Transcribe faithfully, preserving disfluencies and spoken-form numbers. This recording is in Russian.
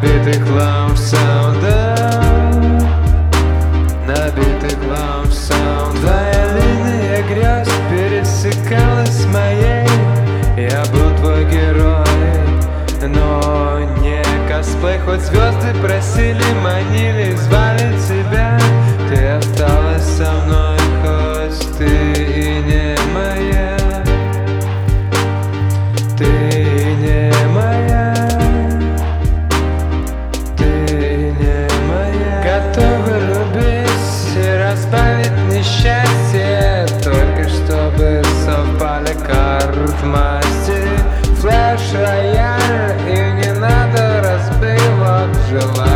Набитых лав саунда, набитых лав саунд. Твоя линия грез пересекалась с моей. Я был твой герой, но не косплей. Хоть звезды просили, манили, звали тебя, ты осталась со мной, хоть ты и не моя. Ты не моя, ты не моя. Готова любить и разбавить несчастье, только чтобы совпали карт масти. Флэш рояль, и не надо разбивать желание.